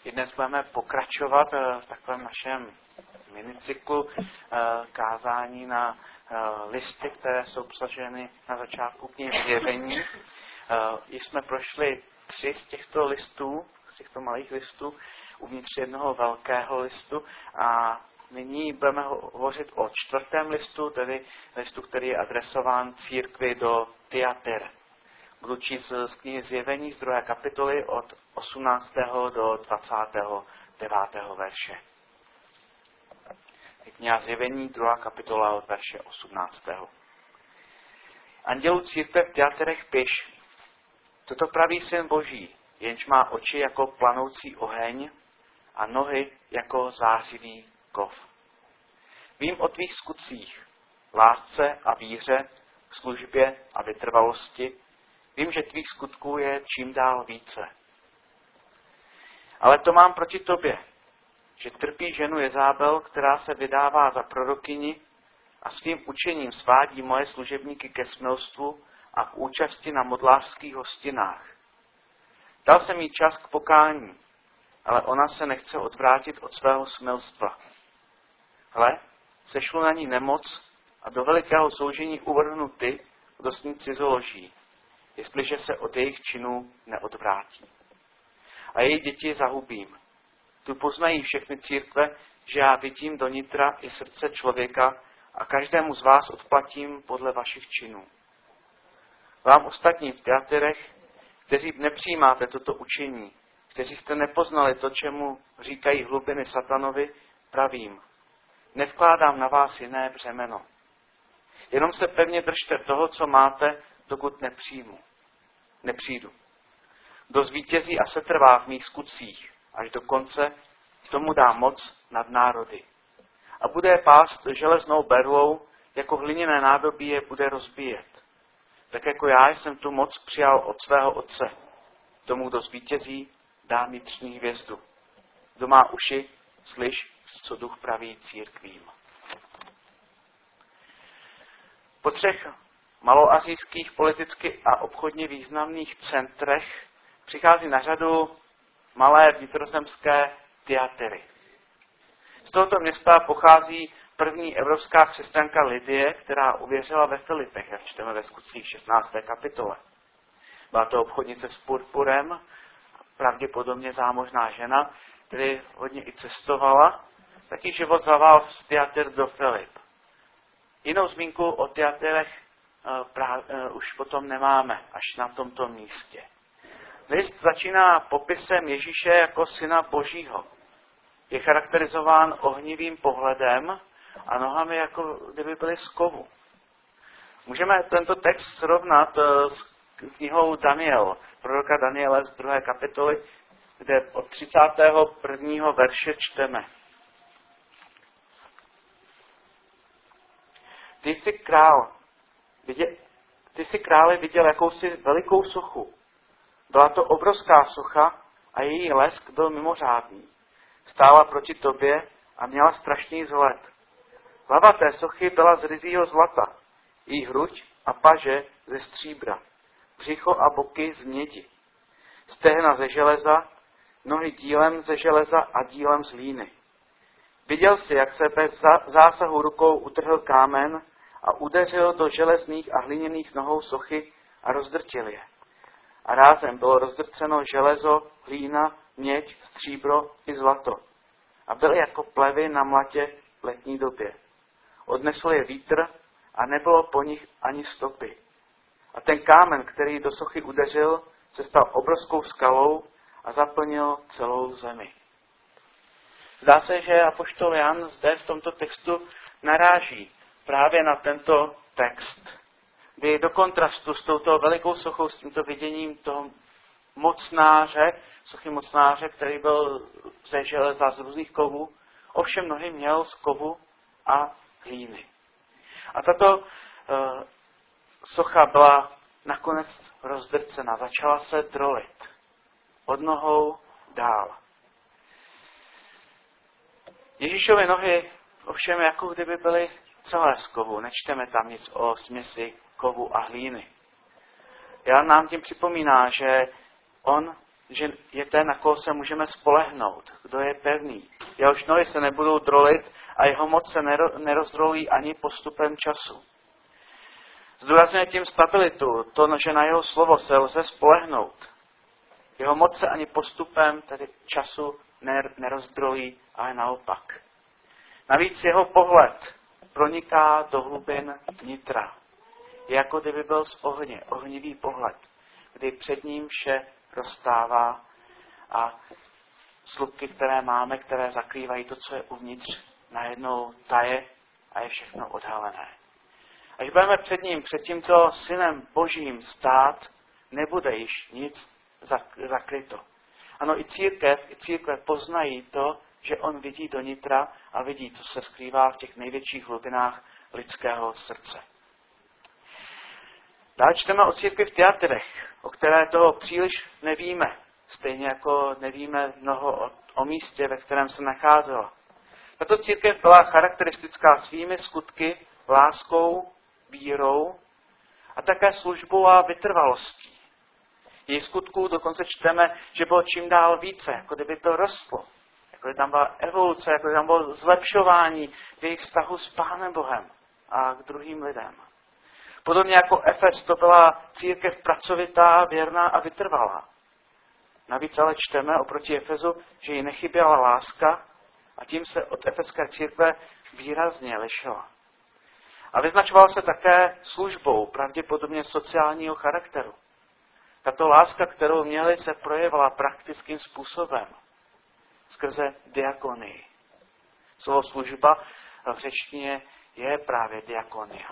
I dnes budeme pokračovat v takovém našem minicyklu kázání na listy, které jsou obsaženy na začátku knihy Zjevení. Jsme prošli 3 z těchto listů, z těchto malých listů, uvnitř jednoho velkého listu a nyní budeme hovořit o 4. listu, tedy listu, který je adresován církvi do Thyatira. Budu číst z knihy Zjevení z 2. kapitoly od 18. do 29. verše. Kniha Zjevení, 2. kapitola od verše 18. Andělu církve v Thyatyrech piš: toto praví Syn Boží, jenž má oči jako planoucí oheň a nohy jako zářivý kov. Vím o tvých skutcích, lásce a víře, službě a vytrvalosti. Vím, že tvých skutků je čím dál více. Ale to mám proti tobě, že trpí ženu Jezábel, která se vydává za prorokyni a svým učením svádí moje služebníky ke smilstvu a k účasti na modlářských hostinách. Dal jsem jí čas k pokání, ale ona se nechce odvrátit od svého smilstva. Hle, sešlu na ní nemoc a do velikého soužení uvrhnu ty, kdo s ní cizoloží, jestliže se od jejich činů neodvrátí. A její děti zahubím. Tu poznají všechny církve, že já vidím do nitra i srdce člověka a každému z vás odplatím podle vašich činů. Vám ostatní v Thyatyrech, kteří nepřijímáte toto učení, kteří jste nepoznali to, čemu říkají hlubiny satanovi, pravím: nevkládám na vás jiné břemeno. Jenom se pevně držte toho, co máte, dokud nepřijdu. Kdo zvítězí a setrvá v mých skutcích až do konce, tomu dá moc nad národy. A bude je pást železnou berlou, jako hliněné nádobí je bude rozbíjet. Tak jako já jsem tu moc přijal od svého otce. Tomu, kdo zvítězí, dá vnitřní hvězdu. Kdo má uši, slyš, co duch praví církvím. Po 3 maloasijských politicky a obchodně významných centrech přichází na řadu malé vnitrozemské Thyatyry. Z tohoto města pochází první evropská křesťanka Lidie, která uvěřila ve Filipech, jak čteme ve Skutcích 16. kapitole. Byla to obchodnice s purpurem, pravděpodobně zámožná žena, který hodně i cestovala, taky život zavál z Thyatyr do Filip. Jinou zmínku o Thyatirech už potom nemáme, až na tomto místě. List začíná popisem Ježíše jako Syna Božího. Je charakterizován ohnivým pohledem a nohami, jako kdyby byly z kovu. Můžeme tento text srovnat s knihou Daniel, proroka Daniele z 2. kapitoly, kde od 31. verše čteme: Ty jsi králi viděl jakousi velikou sochu. Byla to obrovská socha a její lesk byl mimořádný. Stála proti tobě a měla strašný vzhled. Hlava té sochy byla z ryzího zlata, její hruď a paže ze stříbra, břicho a boky z mědi, stehna ze železa, nohy dílem ze železa a dílem z hlíny. Viděl jsi, jak se bez zásahu rukou utrhl kámen a udeřil do železných a hliněných nohou sochy a rozdrtil je. A rázem bylo rozdrceno železo, hlína, měď, stříbro i zlato. A byly jako plevy na mlatě v letní době. Odnesl je vítr a nebylo po nich ani stopy. A ten kámen, který do sochy udeřil, se stal obrovskou skalou a zaplnil celou zemi. Zdá se, že apoštol Jan zde v tomto textu naráží právě na tento text, kdy do kontrastu s touto velikou sochou, s tímto viděním toho mocnáře, sochy mocnáře, který byl ze železa, z různých kovů, ovšem nohy měl z kovu a hlíny. A tato socha byla nakonec rozdrcena, začala se drolit od nohou dál. Ježíšovy nohy ovšem jako kdyby byly celé z kovu, nečteme tam nic o směsi kovu a hlíny. Jan nám tím připomíná, že on že je ten, na koho se můžeme spolehnout, kdo je pevný. Jehož nohy se nebudou drolit a jeho moc se nerozdrolí ani postupem času. Zdůrazňuje tím stabilitu, to, že na jeho slovo se lze spolehnout. Jeho moc se ani postupem tedy času nerozdrolí, ale naopak. Navíc jeho pohled proniká do hlubin nitra. Je jako kdyby byl z ohně, ohnivý pohled, kdy před ním vše rozstává a slupky, které máme, které zakrývají to, co je uvnitř, najednou taje a je všechno odhalené. Až budeme před ním, před tímto synem Božím stát, nebude již nic zakryto. Ano, i církve poznají to, že on vidí do nitra a vidí, co se skrývá v těch největších hlubinách lidského srdce. Dále čteme o církvi v Tyatyrech, o které toho příliš nevíme, stejně jako nevíme mnoho o místě, ve kterém se nacházela. Tato církev byla charakteristická svými skutky, láskou, vírou a také službou a vytrvalostí. Její skutků dokonce čteme, že bylo čím dál více, jako kdyby to rostlo. Jako kdyby tam byla evoluce, jako kdyby tam bylo zlepšování v jejich vztahu s Pánem Bohem a k druhým lidem. Podobně jako Efes, to byla církev pracovitá, věrná a vytrvalá. Navíc ale čteme oproti Efezu, že jí nechyběla láska a tím se od efeské církve výrazně lišila. A vyznačovala se také službou, pravděpodobně sociálního charakteru. Tato láska, kterou měli, se projevovala praktickým způsobem, skrze diakonii. Slovo služba v řečtině je právě diakonia.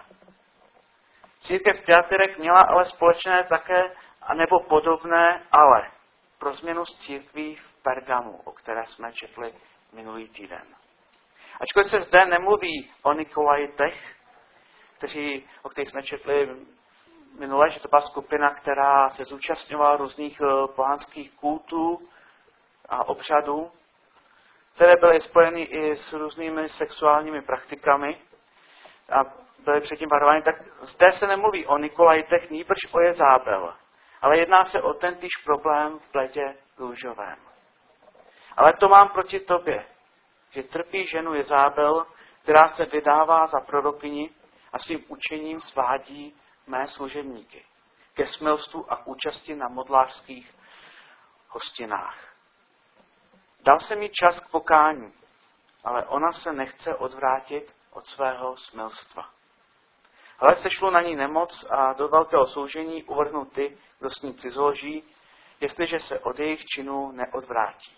Církev Tyatyrek měla ale společné také, anebo podobné, ale pro změnu z církví v Pergamu, o které jsme četli minulý týden. Ačkoliv se zde nemluví o Nikolajitech, o kterých jsme četli minule, že to byla skupina, která se zúčastňovala různých pohanských kultů a obřadů, které byly spojeny i s různými sexuálními praktikami a byly předtím varovány, tak zde se nemluví o Nikolajitech, nýbrž o Jezábel. Ale jedná se o tentýž problém v pledě růžovém. Ale to mám proti tobě, že trpí ženu Jezábel, která se vydává za prorokyni a svým učením svádí mé služebníky ke smilstvu a účasti na modlářských hostinách. Dal jsem jí čas k pokání, ale ona se nechce odvrátit od svého smilstva. Ale sešlo na ní nemoc a do velkého soužení uvrhnu ty, kdo s ní cizoloží, jestliže se od jejich činů neodvrátí.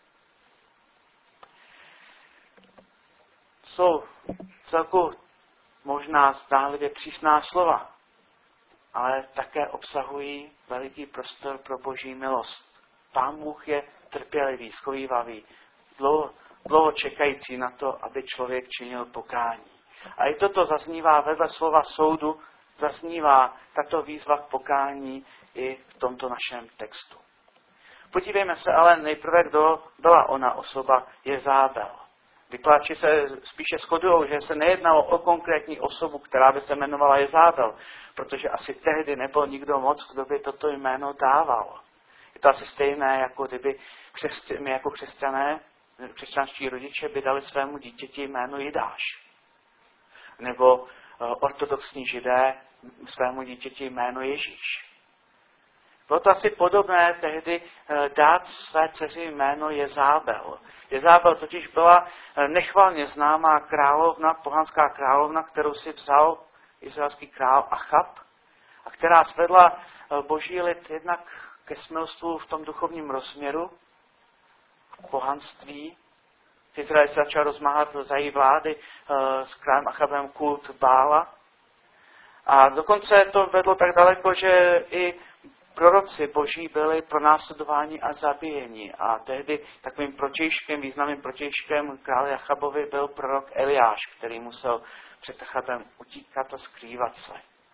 Jsou celku možná zdánlivě přísná slova, ale také obsahují veliký prostor pro Boží milost. Pán Bůh je trpělivý, schovívavý, dlouho čekající na to, aby člověk činil pokání. A i toto zaznívá vedle slova soudu, zaznívá tato výzva k pokání i v tomto našem textu. Podívejme se ale nejprve, kdo byla ona osoba Jezábel. Vykladači se spíše shodují, že se nejednalo o konkrétní osobu, která by se jmenovala Jezábel, protože asi tehdy nebyl nikdo moc, kdo by toto jméno dával. Je to asi stejné, jako kdyby my jako křesťané, křesťanští rodiče by dali svému dítěti jméno Jidáš. Nebo ortodoxní židé svému dítěti jméno Ježíš. Bylo to asi podobné tehdy dát své dceři jméno Jezábel. Jezábel totiž byla nechvalně známá královna, pohanská královna, kterou si vzal izraelský král Achab a která svedla boží lid jednak ke smilstvu v tom duchovním rozměru, k pohanství. V Izraeli se začal rozmáhat za její vlády s králem Achabem kult Bála. A dokonce to vedlo tak daleko, že i proroci boží byli pronásledováni a zabíjeni. A tehdy takovým protějškem, významným protějškem králi Achabovi byl prorok Eliáš, který musel před Achabem utíkat a skrývat se.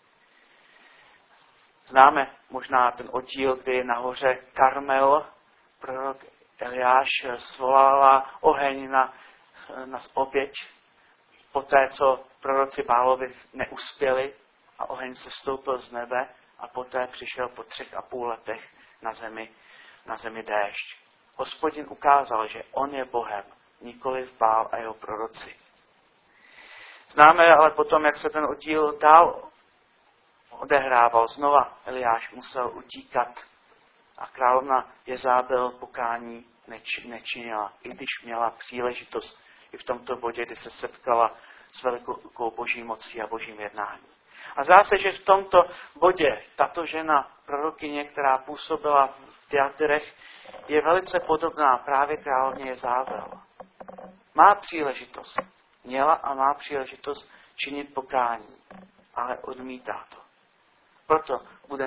Známe možná ten oddíl, kdy nahoře Karmel prorok Eliáš svolala oheň na oběť, poté co proroci Bálovi neuspěli a oheň se stoupil z nebe a poté přišel po 3,5 letech na zemi na zemi déšť. Hospodin ukázal, že on je Bohem, nikoliv Bál a jeho proroci. Známe ale potom, jak se ten oddíl dál odehrával. Znova Eliáš musel utíkat a královna Jezábel pokání nečinila, i když měla příležitost i v tomto bodě, kdy se setkala s velikou boží mocí a božím jednáním. A zdá se, že v tomto bodě tato žena, prorokyně, která působila v Tyatyrech, je velice podobná právě královně Jezábel. Má příležitost, měla a má příležitost činit pokání, ale odmítá to. Proto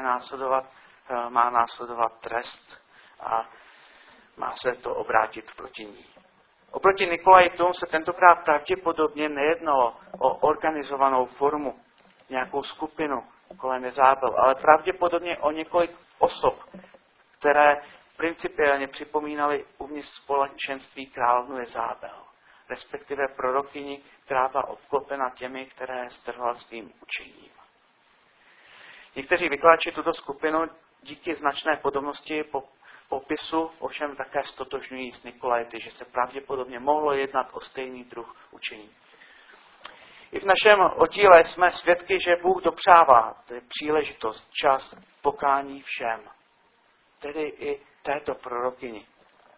má následovat trest a má se to obrátit proti ní. Oproti Nikolajitům se tentokrát pravděpodobně nejednalo o organizovanou formu, nějakou skupinu kolem Jezábel, ale pravděpodobně o několik osob, které principiálně připomínaly uvnitř společenství královnu Jezábel, respektive prorokyni, která byla obklopena těmi, které strhla svým učením. Někteří vykladači tuto skupinu díky značné podobnosti popisu ovšem také stotožňují s Nikolajty, že se pravděpodobně mohlo jednat o stejný druh učení. I v našem oddíle jsme svědky, že Bůh dopřává příležitost, čas pokání všem. Tedy i této prorokyni.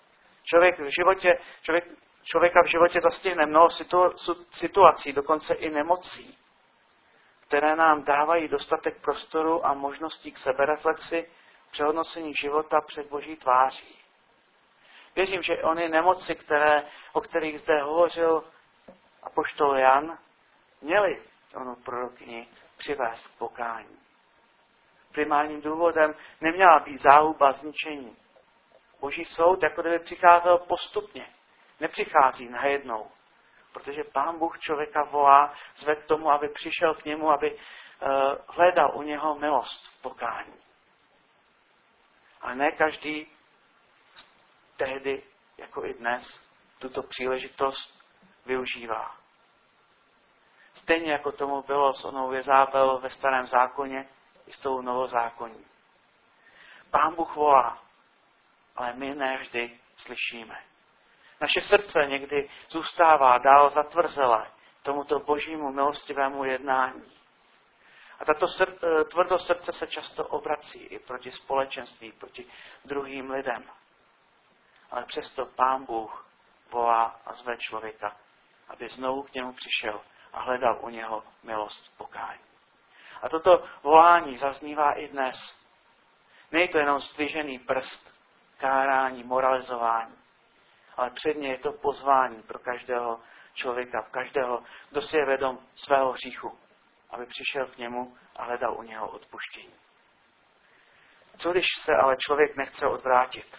Člověka v životě zastihne mnoho situací, dokonce i nemocí, které nám dávají dostatek prostoru a možností k sebereflexi, přehodnocení života před Boží tváří. Věřím, že ony nemoci, o kterých zde hovořil apoštol Jan, měly onu prorokyni přivést k pokání. Primárním důvodem neměla být záhuba, zničení. Boží soud jako kdyby přicházel postupně. Nepřichází najednou. Protože Pán Bůh člověka volá, zve k tomu, aby přišel k němu, aby hledal u něho milost, pokání. Ale ne každý tehdy, jako i dnes, tuto příležitost využívá. Stejně jako tomu bylo s onou Jezábel ve Starém zákoně i s tou novozákonní. Pán Bůh volá, ale my ne vždy slyšíme. Naše srdce někdy zůstává dál zatvrzelé tomuto božímu milostivému jednání. A tato tvrdost srdce se často obrací i proti společenství, proti druhým lidem. Ale přesto Pán Bůh volá a zve člověka, aby znovu k němu přišel a hledal u něho milost, pokání. A toto volání zaznívá i dnes. Není to jenom zdvižený prst, kárání, moralizování, ale předně je to pozvání pro každého člověka, každého, kdo si je vědom svého hříchu, aby přišel k němu a hledal u něho odpuštění. Co když se ale člověk nechce odvrátit?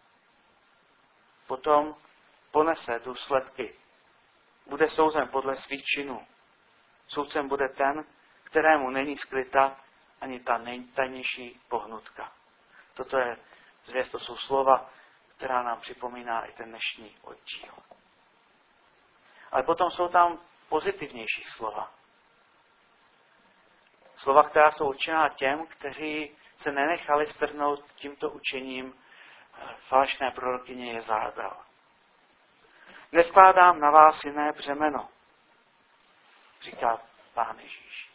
Potom ponese důsledky. Bude souzen podle svých činů. Soudcem bude ten, kterému není skryta ani ta nejtajnější pohnutka. Toto je zvěst, to jsou slova, která nám připomíná i ten dnešní oddíl. Ale potom jsou tam pozitivnější slova. Slova, která jsou určená těm, kteří se nenechali strhnout tímto učením falešné prorokyně Jezábel. Neskládám na vás jiné břemeno, říká Pán Ježíš.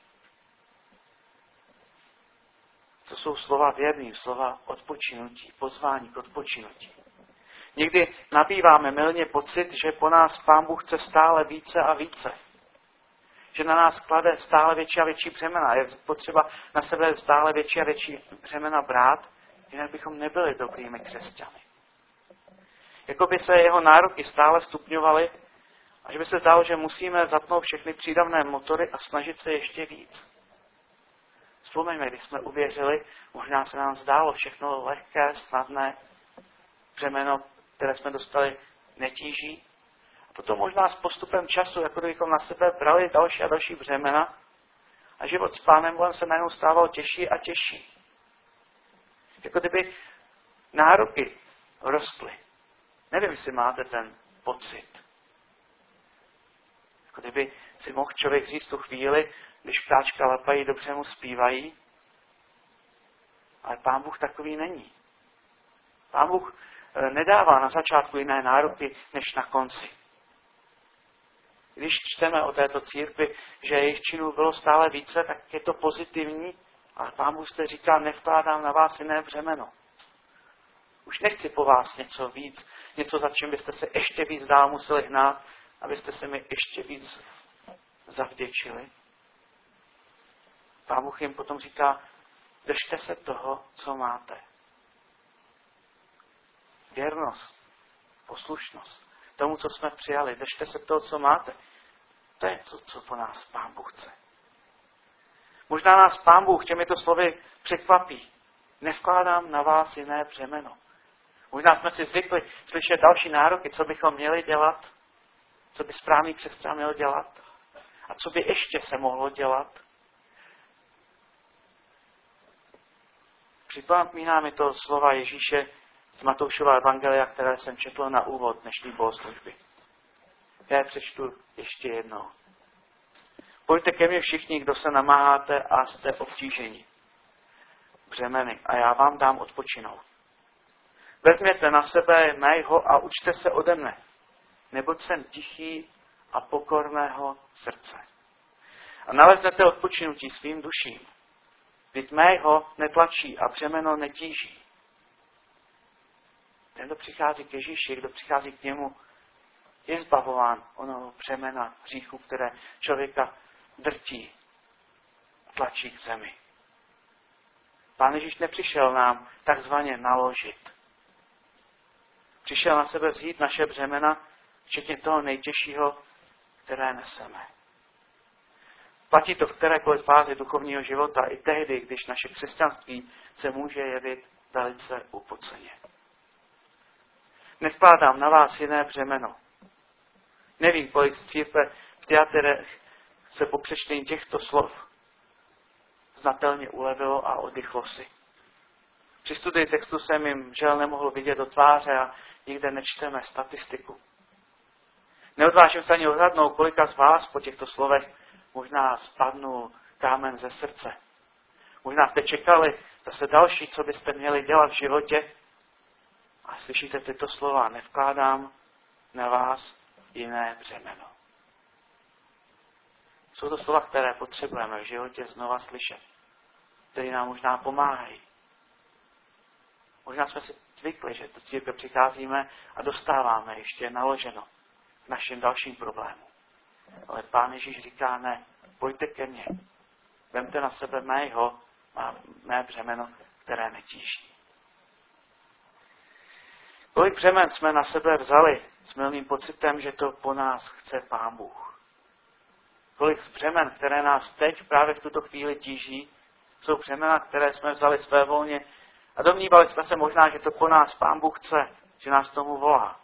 To jsou slova věrný, slova odpočinutí, pozvání k odpočinutí. Někdy nabýváme mylně pocit, že po nás Pán Bůh chce stále více a více. Že na nás klade stále větší a větší břemena. Je potřeba na sebe stále větší a větší břemena brát, jinak bychom nebyli dobrými křesťany. Jakoby se jeho nároky stále stupňovaly a že by se zdálo, že musíme zapnout všechny přídavné motory a snažit se ještě víc. Vzpomeňme, když jsme uvěřili, možná se nám zdálo všechno lehké, snadné, břemeno, které jsme dostali, netíží. A potom možná s postupem času, jako kdybychom na sebe brali další a další břemena a život s Pánem Bohem se najednou stával těžší a těžší. Jako kdyby nároky rostly. Nevím, jestli máte ten pocit. Jako kdyby si mohl člověk říct tu chvíli, když ptáčka lapají, dobře mu zpívají, ale Pán Bůh takový není. Pán Bůh nedává na začátku jiné nároky, než na konci. Když čteme o této církvi, že jejich činů bylo stále více, tak je to pozitivní, ale Pán Bůh zde říká, nevkládám na vás jiné břemeno. Už nechci po vás něco víc, něco, za čím byste se ještě víc dál museli hnát, abyste se mi ještě víc zavděčili. Pán Bůh jim potom říká, držte se toho, co máte. Věrnost, poslušnost, tomu, co jsme přijali, držte se toho, co máte. To je to, co po nás Pán Bůh chce. Možná nás Pán Bůh těmito slovy překvapí. Nevkládám na vás jiné břemeno. Možná jsme si zvykli slyšet další nároky, co bychom měli dělat, co by správný křesťan měl dělat a co by ještě se mohlo dělat. Připomíná mi to slova Ježíše z Matoušova evangelia, které jsem četl na úvod dnešní bohoslužby. Já je přečtu ještě jednou. Pojďte ke mně všichni, kdo se namáháte a jste obtíženi břemeny a já vám dám odpočinout. Vezměte na sebe mého a učte se ode mne, neboť jsem tichý a pokorného srdce. A naleznete odpočinutí svým duším. Vždyť mého netlačí a břemeno netíží. Ten, kdo přichází k Ježíši, kdo přichází k němu, je zbavován onoho břemena hříchu, které člověka drtí, tlačí k zemi. Pán Ježíš nepřišel nám takzvaně naložit. Přišel na sebe vzít naše břemena, včetně toho nejtěžšího, které neseme. Platí to v kterékoliv fázi duchovního života, i tehdy, když naše křesťanství se může jevit velice upoceně. Nevkládám na vás jiné břemeno. Nevím, kolik z církve v Tyatyrech se po přečtení těchto slov znatelně ulevilo a oddychlo si. Při studii textu jsem jim žel nemohl vidět do tváře a nikde nečteme statistiku. Neodvážím se ani odhadnout, kolika z vás po těchto slovech možná spadnul kámen ze srdce. Možná jste čekali zase další, co byste měli dělat v životě. A slyšíte tyto slova, nevkládám na vás jiné břemeno. Jsou to slova, které potřebujeme v životě znova slyšet, které nám možná pomáhají. Možná jsme si zvykli, že do církve přicházíme a dostáváme ještě naloženo našim dalším problémům. Ale Pán Ježíš říká, ne, pojďte ke mně, vemte na sebe mé břemeno, které netíží. Kolik břemen jsme na sebe vzali s milným pocitem, že to po nás chce Pán Bůh. Kolik břemen, které nás teď právě v tuto chvíli tíží, jsou břemena, které jsme vzali svévolně a domnívali jsme se možná, že to po nás Pán Bůh chce, že nás tomu volá.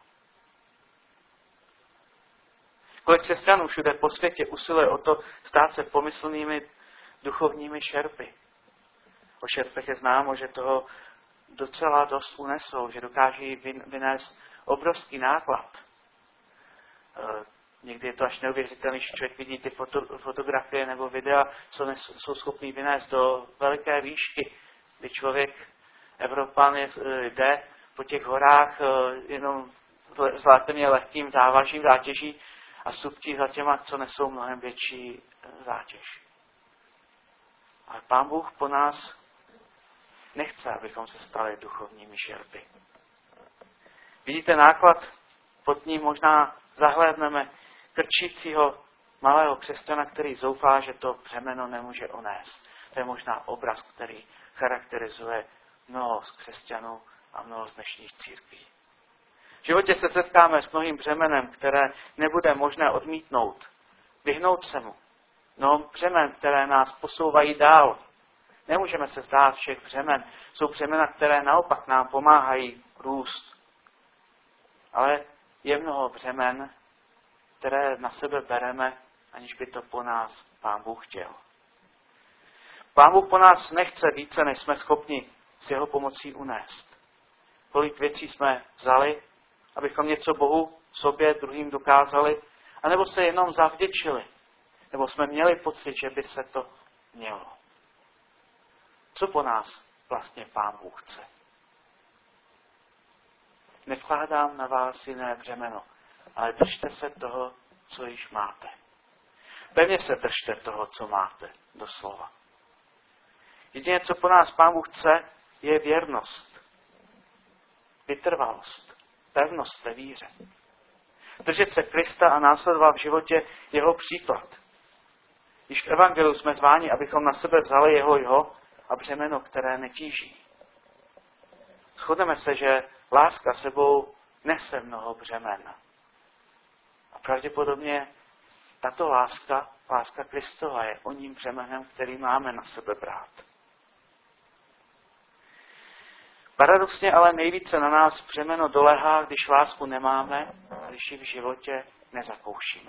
Kolik křesťanů všude po světě usiluje o to stát se pomyslnými duchovními šerpy. O šerpech je známo, že toho docela dost unesou, že dokáží vynést obrovský náklad. Někdy je to až neuvěřitelné, že člověk vidí ty fotografie nebo videa, co jsou schopný vynést do veliké výšky, kdy člověk, Evropan, jde po těch horách jenom s relativně lehkým závažím, zátěží a suptí za těma, co nesou mnohem větší zátěž. Ale Pán Bůh po nás nechce, abychom se stali duchovními šerpy. Vidíte náklad, pod ním možná zahlédneme krčícího malého křesťana, který zoufá, že to břemeno nemůže unést. To je možná obraz, který charakterizuje mnoho z křesťanů a mnoho z dnešních církví. V životě se setkáme s mnohým břemenem, které nebude možné odmítnout, vyhnout se mu. No břemen, které nás posouvají dál. Nemůžeme se zdát všech břemen. Jsou břemena, které naopak nám pomáhají růst. Ale je mnoho břemen, které na sebe bereme, aniž by to po nás Pán Bůh chtěl. Pán Bůh po nás nechce více, než jsme schopni s jeho pomocí unést. Kolik věcí jsme vzali, abychom něco Bohu, sobě, druhým dokázali, anebo se jenom zavděčili, nebo jsme měli pocit, že by se to mělo. Co po nás vlastně Pán Bůh chce? nevkládám na vás jiné břemeno, ale držte se toho, co již máte. Pevně se držte toho, co máte, doslova. Jediné, co po nás Pán Bůh chce, je věrnost, vytrvalost, pevnost ve víře. Držet se Krista a následovat v životě jeho příklad. Již v Evangeliu jsme zváni, abychom na sebe vzali jeho a břemeno, které netíží. Shodneme se, že láska sebou nese mnoho břemen. A pravděpodobně tato láska Kristova, je o ním břemenem, který máme na sebe brát. Paradoxně ale nejvíce na nás břemeno dolehá, když lásku nemáme a když ji v životě nezakoušíme.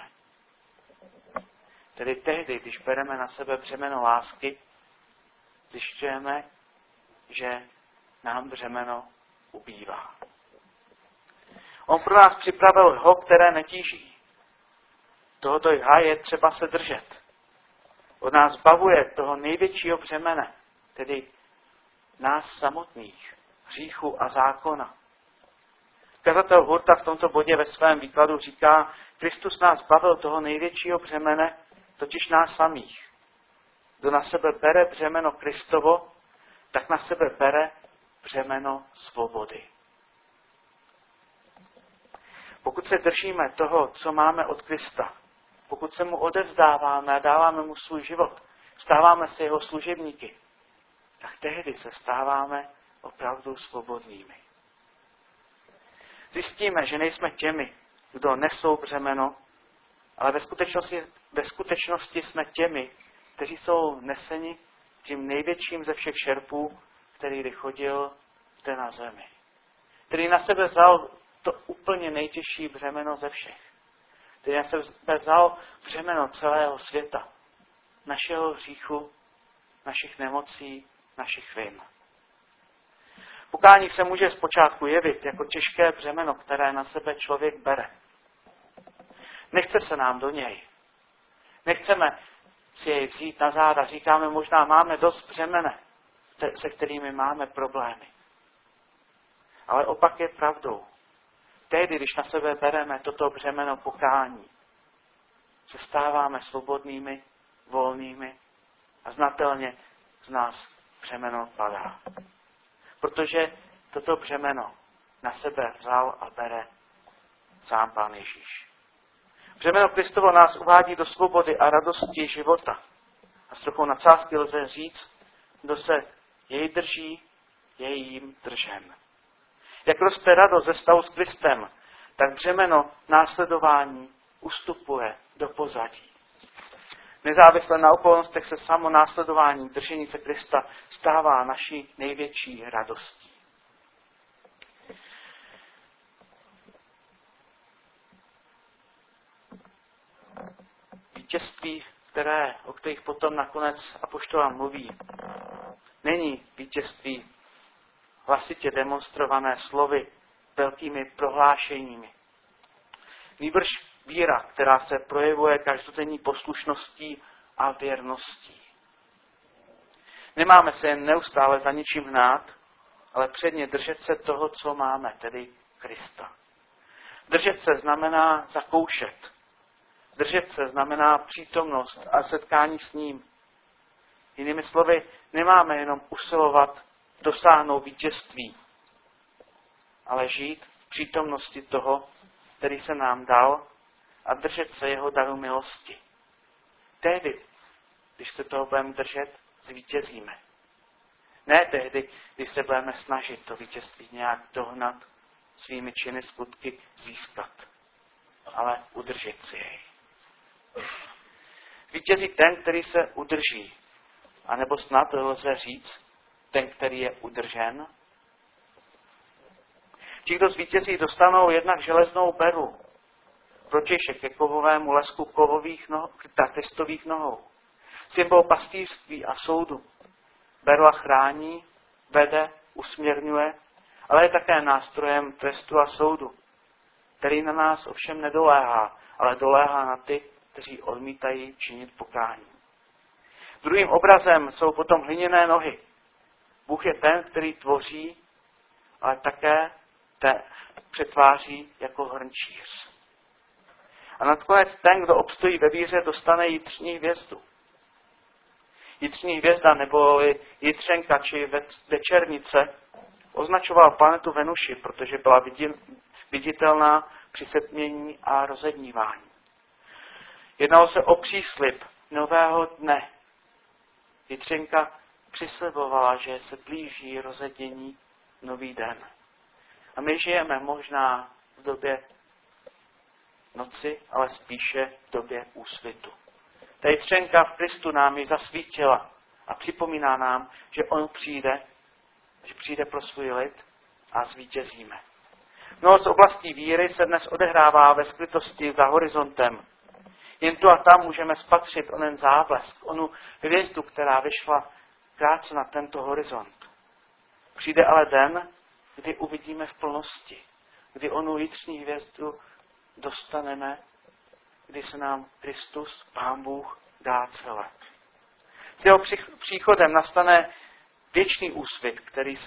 Tedy tehdy, když bereme na sebe břemeno lásky, zjišťujeme, že nám břemeno ubývá. On pro nás připravil jho, které netíží. Tohoto jha je třeba se držet. Od nás zbavuje toho největšího břemene, tedy nás samotných, hříchu a zákona. Kazatel Hurta v tomto bodě ve svém výkladu říká, Kristus nás zbavil toho největšího břemene, totiž nás samých. Kdo na sebe bere břemeno Kristovo, tak na sebe bere břemeno svobody. Pokud se držíme toho, co máme od Krista, pokud se mu odevzdáváme a dáváme mu svůj život, stáváme se jeho služebníky, tak tehdy se stáváme opravdu svobodnými. Zjistíme, že nejsme těmi, kdo nesou břemeno, ale ve skutečnosti jsme těmi, kteří jsou neseni tím největším ze všech šerpů, který chodil zde na zemi. Který na sebe vzal to úplně nejtěžší břemeno ze všech. Který na sebe vzal břemeno celého světa. Našeho hříchu, našich nemocí, našich vin. Pokání se může zpočátku jevit jako těžké břemeno, které na sebe člověk bere. Nechce se nám do něj. Nechceme si jej vzít na záda. Říkáme, možná máme dost břemene, se kterými máme problémy. Ale opak je pravdou. Tehdy, když na sebe bereme toto břemeno pokání, se stáváme svobodnými, volnými a znatelně z nás břemeno padá. Protože toto břemeno na sebe vzal a bere sám Pán Ježíš. Břemeno Kristovo nás uvádí do svobody a radosti života. A s trochou nadsázky lze říct, kdo se jej drží, je jím držen. Jak roste radost ze stavu s Kristem, tak břemeno následování ustupuje do pozadí. Nezávisle na okolnostech se samo následování držení se Krista stává naší největší radostí. Vítězství, o kterých potom nakonec apoštol mluví, není vítězství hlasitě demonstrované slovy, velkými prohlášeními. Nýbrž víra, která se projevuje každodenní poslušností a věrností. Nemáme se jen neustále za ničím hnát, ale předně držet se toho, co máme, tedy Krista. Držet se znamená zakoušet. Držet se znamená přítomnost a setkání s ním. Jinými slovy, nemáme jenom usilovat dosáhnout vítězství, ale žít v přítomnosti toho, který se nám dal, a držet se jeho daru milosti. Tehdy, když se toho budeme držet, zvítězíme. Ne tehdy, když se budeme snažit to vítězství nějak dohnat, svými činy, skutky získat, ale udržet si jej. Vítězí ten, který se udrží, anebo snad lze říct, ten, který je udržen. Ti, kdo zvítězí, dostanou jednak železnou beru, protějšek ke kovovému lesku Kristových nohou. Symbol pastýřství a soudu. Berla chrání, vede, usměrňuje, ale je také nástrojem trestu a soudu, který na nás ovšem nedoléhá, ale doléhá na ty, kteří odmítají činit pokání. Druhým obrazem jsou potom hliněné nohy. Bůh je ten, který tvoří, ale také přetváří jako hrnčíř. A nakonec ten, kdo obstojí ve víře, dostane jitřní hvězdu. Jitřní hvězda nebo jitřenka či večernice označoval planetu Venuši, protože byla viditelná při setmění a rozednívání. Jednalo se o příslib nového dne. Jitřenka přislibovala, že se blíží rozednění nový den. A my žijeme možná v době noci, ale spíše v době úsvitu. Ta jitřenka v Kristu nám ji zasvítila a připomíná nám, že on přijde, že přijde pro svůj lid a zvítězíme. Mnoho z oblastí víry se dnes odehrává ve skrytosti za horizontem. Jen tu a tam můžeme spatřit onen záblesk, onu hvězdu, která vyšla krátce na tento horizont. Přijde ale den, kdy uvidíme v plnosti, kdy onu jitřní hvězdu dostaneme, kdy se nám Kristus, Pán Bůh, dá celé. S jeho příchodem nastane věčný úsvit,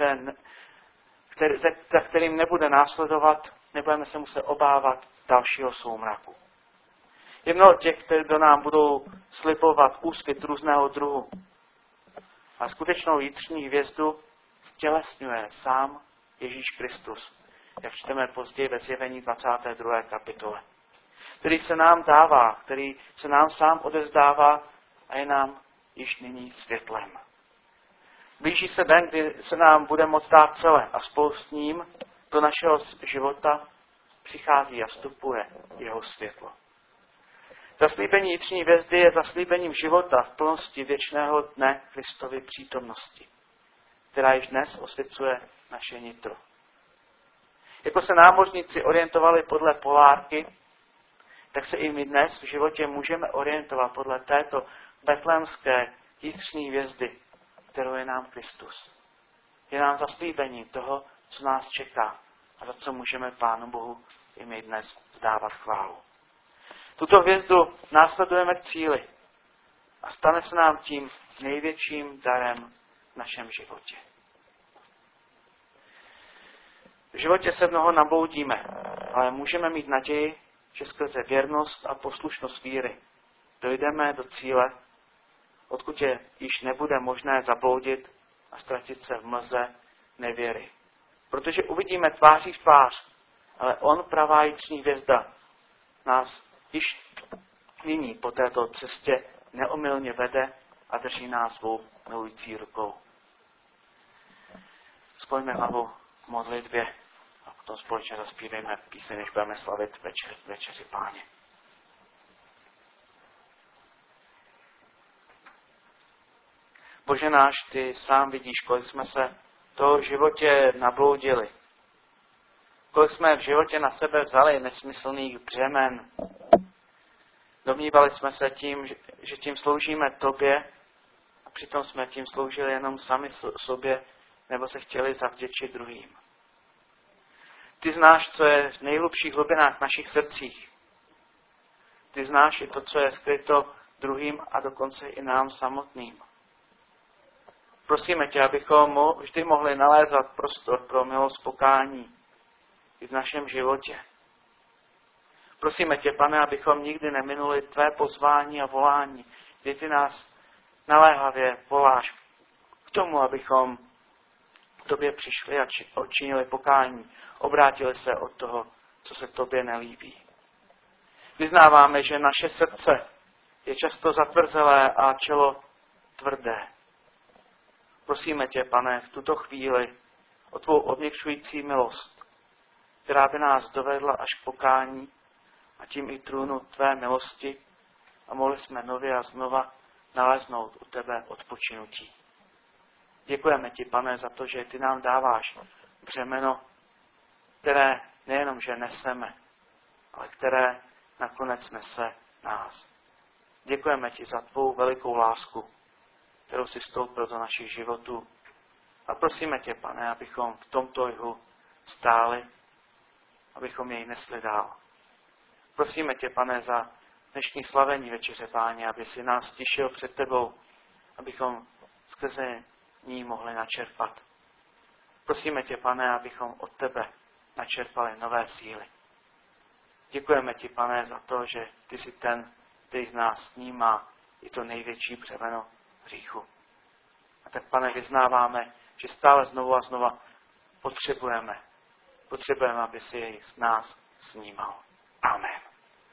za kterým nebude následovat, nebudeme se muset obávat dalšího soumraku. Je mnoho těch, kdo nám budou slibovat úsvit různého druhu. A skutečnou jitřní hvězdu stělesňuje sám Ježíš Kristus, jak čteme později ve Zjevení 22. kapitole. Který se nám dává, který se nám sám odevzdává a je nám již nyní světlem. Blíží se den, kdy se nám bude moct dát celé a spolu s ním do našeho života přichází a vstupuje jeho světlo. Zaslíbení jitřní hvězdy je zaslíbením života v plnosti věčného dne Kristovy přítomnosti, která již dnes osvěcuje naše nitro. Jako se námořníci orientovali podle polárky, tak se i my dnes v životě můžeme orientovat podle této betlémské jitřní hvězdy, kterou je nám Kristus. Je nám zaslíbení toho, co nás čeká a za co můžeme Pánu Bohu i my dnes vzdávat chválu. Tuto hvězdu následujeme k cíli a stane se nám tím největším darem v našem životě. V životě se mnoho naboudíme, ale můžeme mít naději, že skrze věrnost a poslušnost víry dojdeme do cíle, odkud je již nebude možné zabloudit a ztratit se v mlze nevěry. Protože uvidíme tváří v tvář, ale on, pravá jitřní hvězda, nás již nyní po této cestě neomylně vede a drží nás svou milující rukou. Skloňme hlavu v modlitbě a potom společně zaspívejme píseň, než budeme slavit večeři Páně. Bože náš, ty sám vidíš, kolik jsme se v životě nabloudili. Kolik jsme v životě na sebe vzali nesmyslných břemen. Domnívali jsme se tím, že tím sloužíme tobě a přitom jsme tím sloužili jenom sami sobě nebo se chtěli zavděčit druhým. Ty znáš, co je v nejhlubších hlubinách našich srdcích. Ty znáš i to, co je skryto druhým a dokonce i nám samotným. Prosíme tě, abychom vždy mohli nalézat prostor pro milost pokání i v našem životě. Prosíme tě, Pane, abychom nikdy neminuli tvé pozvání a volání, kdy ty nás naléhavě voláš k tomu, abychom k tobě přišli a učinili pokání, obrátili se od toho, co se tobě nelíbí. Vyznáváme, že naše srdce je často zatvrzelé a čelo tvrdé. Prosíme tě, Pane, v tuto chvíli o tvou odměkčující milost, která by nás dovedla až k pokání a tím i trůnu tvé milosti a mohli jsme nově a znova naleznout u tebe odpočinutí. Děkujeme ti, Pane, za to, že ty nám dáváš břemeno, které nejenom, že neseme, ale které nakonec nese nás. Děkujeme ti za tvou velikou lásku, kterou jsi stoupil do našich životů. A prosíme tě, Pane, abychom v tomto jihu stáli, abychom jej nesli dál. Prosíme tě, Pane, za dnešní slavení večeře Páně, aby si nás stišil před tebou, abychom skrze ní mohli načerpat. Prosíme tě, Pane, abychom od tebe načerpali nové síly. Děkujeme ti, Pane, za to, že ty jsi ten, který z nás snímá i to největší břemeno hříchu. A tak, Pane, vyznáváme, že stále znovu a znova potřebujeme, aby si jej z nás snímal. Amen.